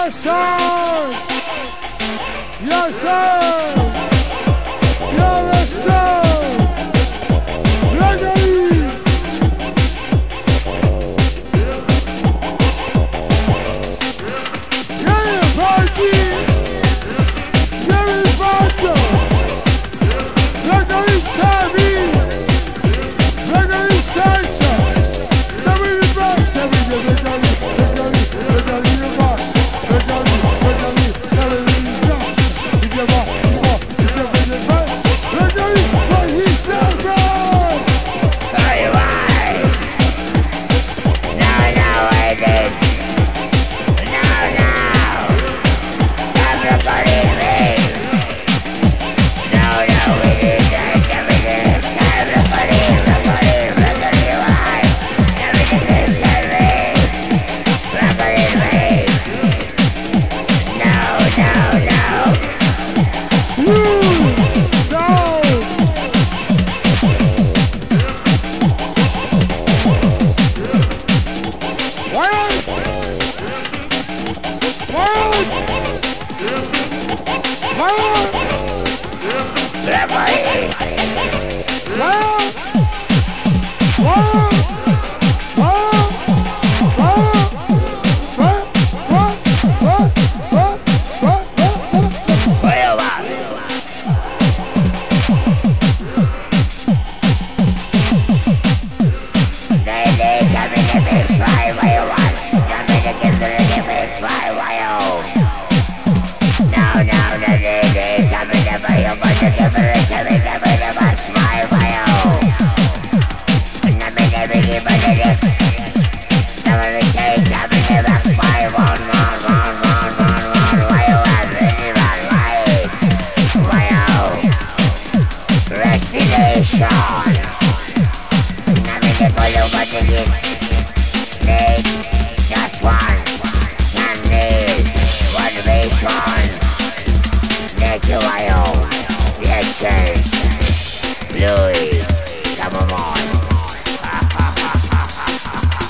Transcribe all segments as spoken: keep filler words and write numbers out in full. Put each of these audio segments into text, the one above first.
Yes, sir! Yes, sir! Yes, sir! Ready! Yeah, party! Yeah, vodka! Ready, Sammy! Ready, salsa! Ready, reverse! Ready, ready, ready, ready, reverse! Ready, ready, ready, jump! If you want, if you want, if you want, if you want, ready, what he said, bro! Hey, why? No, no, I did. No, no. Stop recording me. No, no, we didn't. Everything is time recording, recording, recording, why? Everything is time me. Recording me. No, no, no. Woo! Sound! What? What? What? Recording. What? What? What? What? What? What? What? What? What? What? What you want? They, they come in the base, why, what you want? Come in the give me the base, why, why you? No, no, no, they, they come in the bay, you want to give me the come in the bay, the bus, why, why you? Come in the biggie, but the dip. Come in the shade, come in the back, why, one, one, one, one, one, one, why you want? Really, man, why? Why you? Destination. I'm in the follow but the gift. Need just one. And need one base one. Need to I own. The exchange. Louis. Come on. Ha ha ha ha ha ha.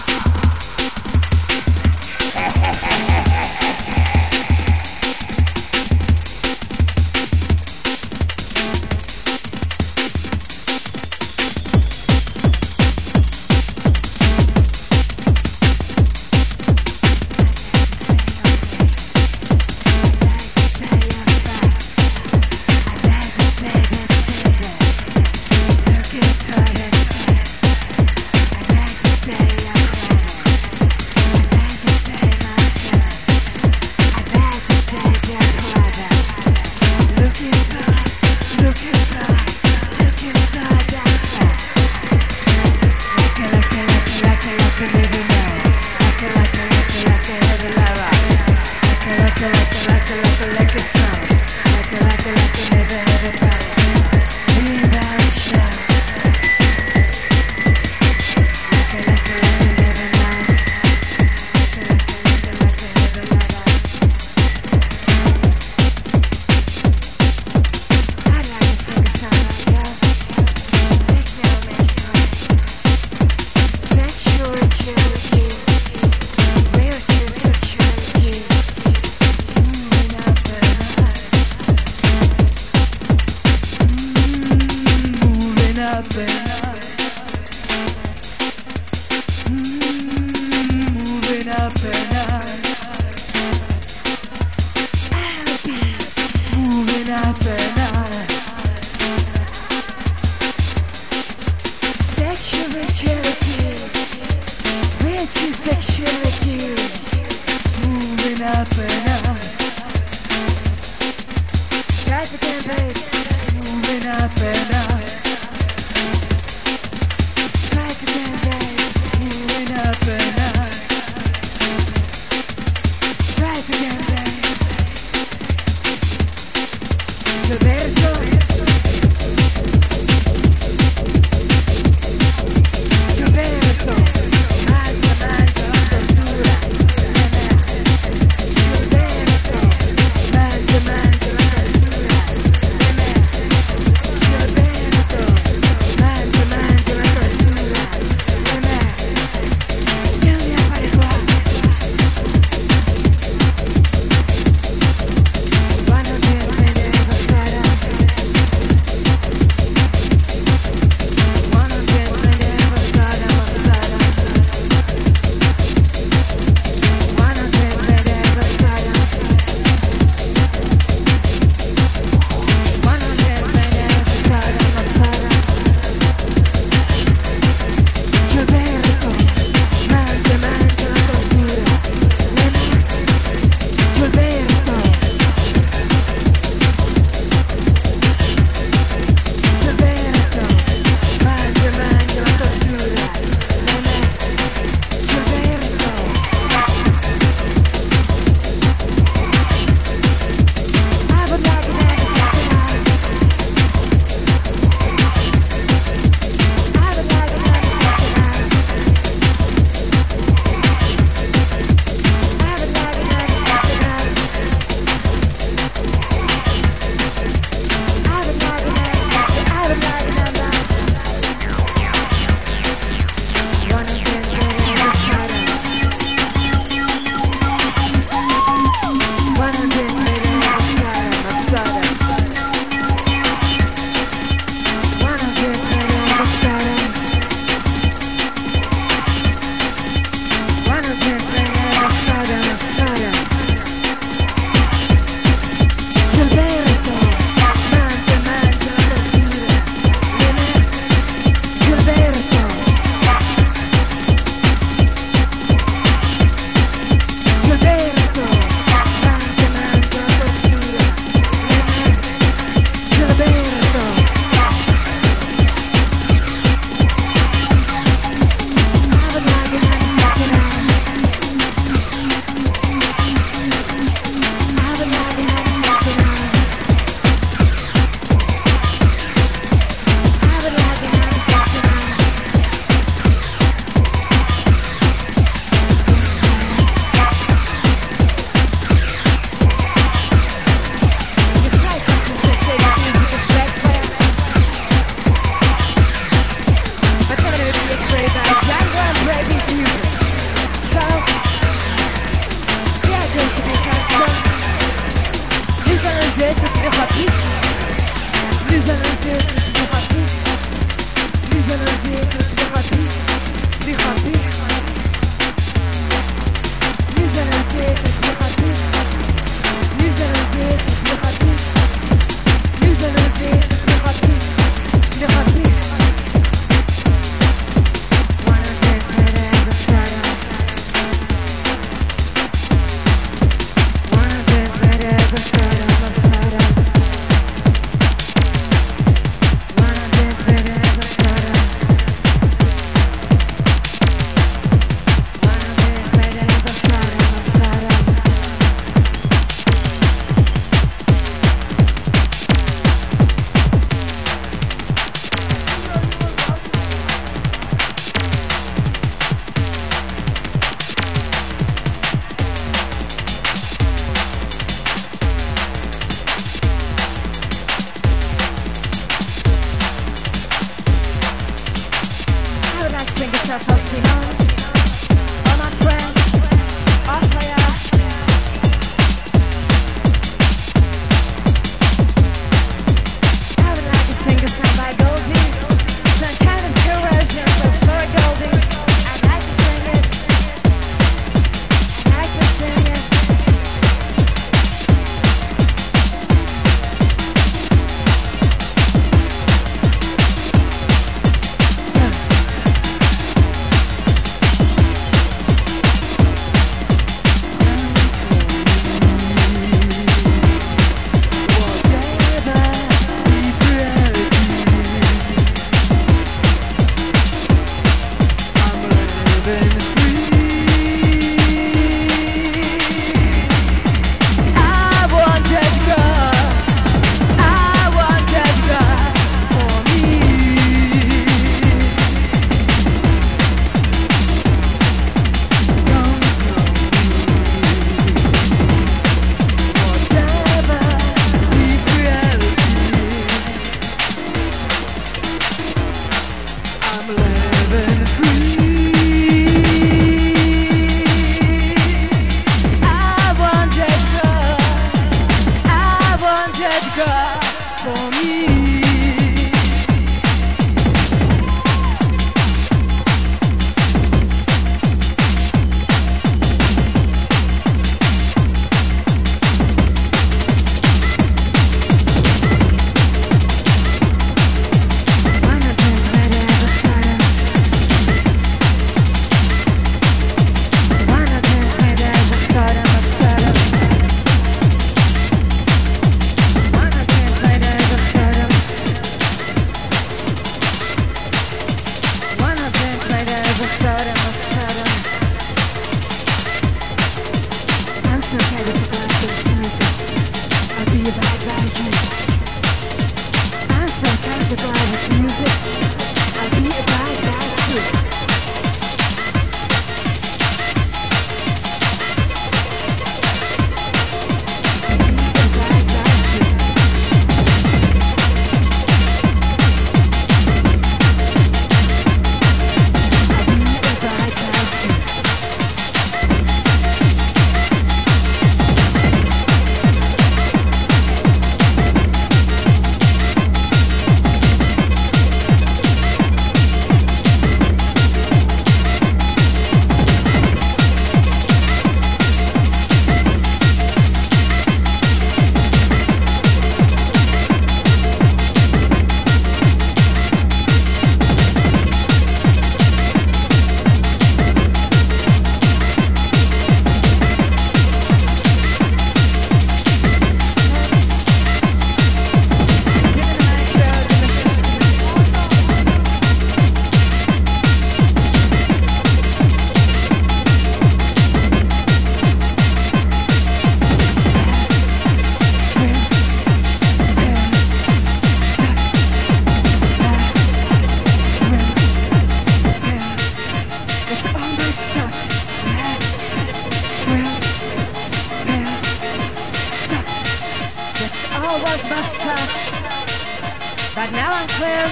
was tough, but now I'm clear.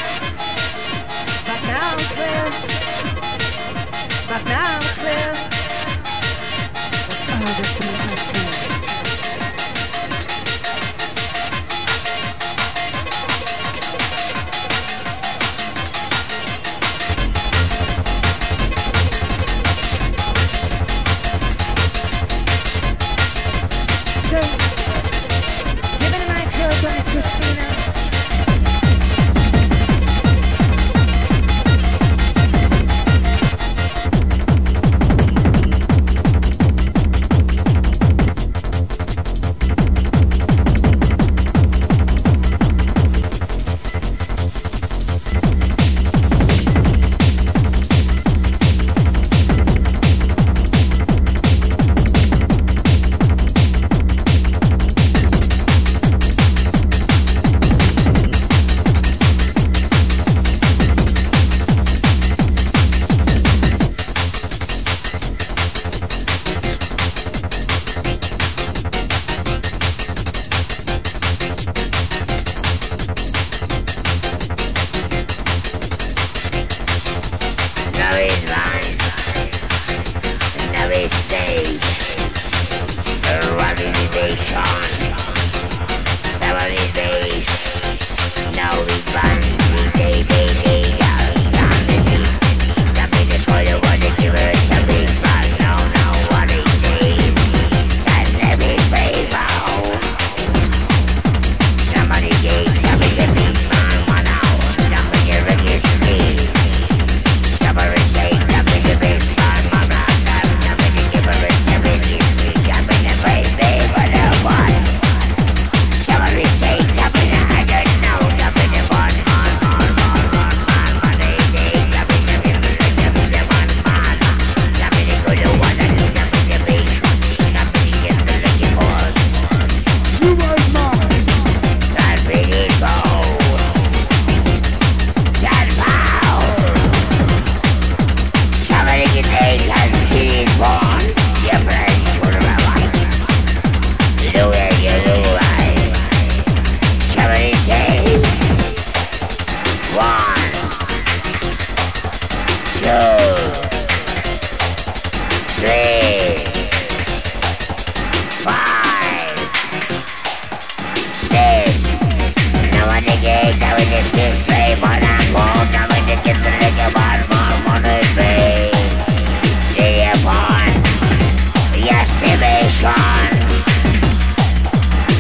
But now I'm clear. But now I'm clear. With all the things I see. So, given my clothes on Miss Christina.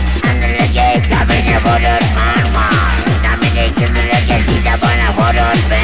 Put on